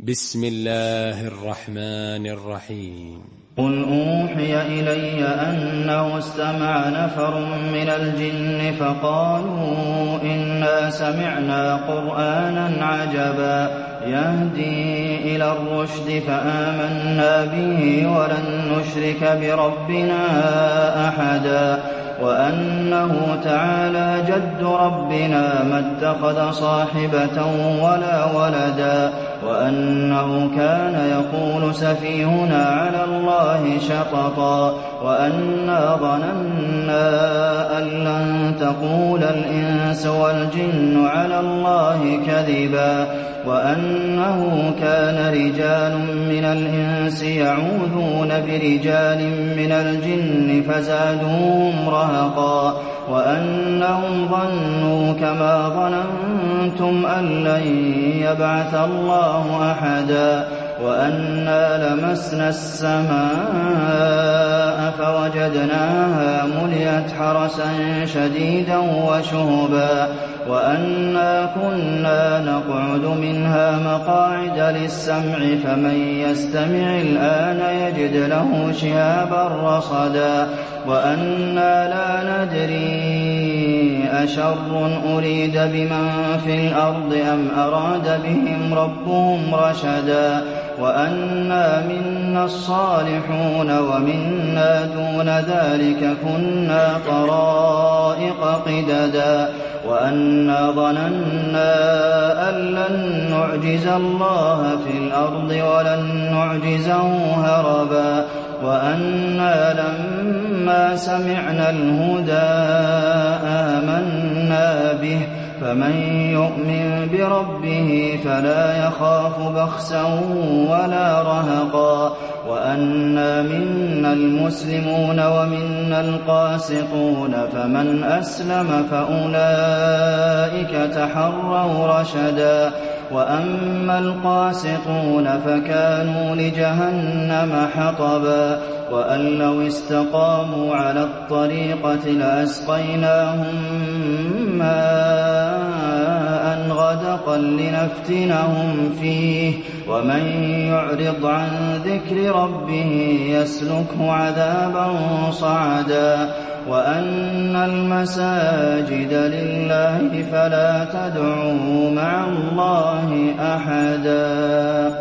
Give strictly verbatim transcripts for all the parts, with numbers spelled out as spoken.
بسم الله الرحمن الرحيم. قل أوحي إلي أنه استمع نفر من الجن فقالوا إنا سمعنا قرآنا عجبا يهدي إلى الرشد فآمنا به ولن نشرك بربنا أحدا وأنه تعالى جد ربنا ما اتخذ صاحبة ولا ولدا وأنه كان يقول سفيهنا على الله شططا وأنا ظننا أن لن تقول الإنس والجن على الله كذبا وأنه كان رجال من الإنس يعوذون برجال من الجن فزادوهم رهقا وأنهم ظنوا كما ظننتم أن لن يبعث الله أحدا وأنا لمسنا السماء فوجدناها ملئت حرسا شديدا وشهبا وأنا كنا نقعد منها مقاعد للسمع فمن يستمع الآن يجد له شهابا رصدا وأنا لا ندري أشر أريد بمن في الأرض أم أراد بهم ربهم رشدا وأنا منا الصالحون ومنا دون ذلك كنا طرائق قددا وأنا ظننا أن لن نعجز الله في الأرض ولن نعجزه هربا وأنا لما سمعنا الهدى آمنا به فمن يؤمن بربه فلا يخاف بخسا ولا رهقا وأنا منا المسلمون ومنا القاسطون فمن أسلم فأولئك تحروا رشدا وأما القاسطون فكانوا لجهنم حطبا وأن لو استقاموا على الطريقة لأسقيناهم ماء غدقا لنفتنهم فيه ومن يعرض عن ذكر ربه يسلكه عذابا صعدا وأن المساجد لله فلا تدعوا مع الله أحدا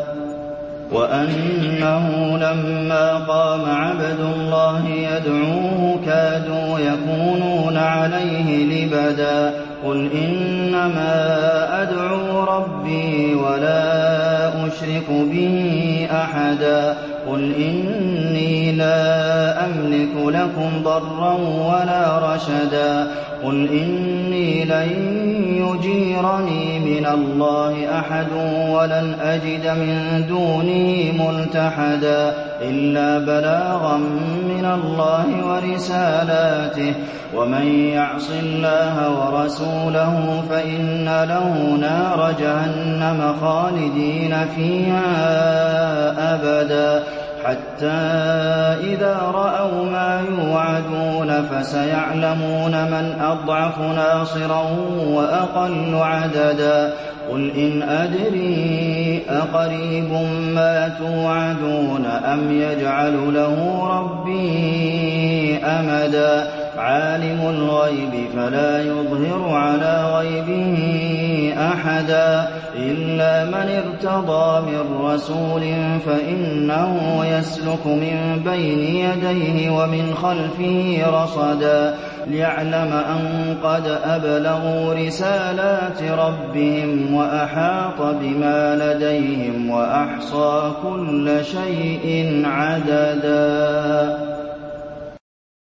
وأنه لما قام عبد الله يدعوه كادوا يكونون عليه لبدا قل إنما أدعو ربي ولا أشرك به أحدا قل إني لا أملك لكم ضرا ولا رشدا قل إني لن يجيرني من الله أحد ولن أجد من دونه ملتحدا إلا بلاغا من الله ورسالاته ومن يعص الله ورسوله فإن له نار جهنم خالدين فيها أبدا حتى إذا رأوا ما يوعدون فسيعلمون من أضعف ناصرا وأقل عددا قل إن أدري أقريب ما توعدون أم يجعل له ربي أمدا عالم الغيب فلا يظهر على غيبه أحدا إلا من ارتضى من رسول فإنه يسلك من بين يديه ومن خلفه رصدا ليعلم أن قد أبلغوا رسالات ربهم وأحاط بما لديهم وأحصى كل شيء عددا.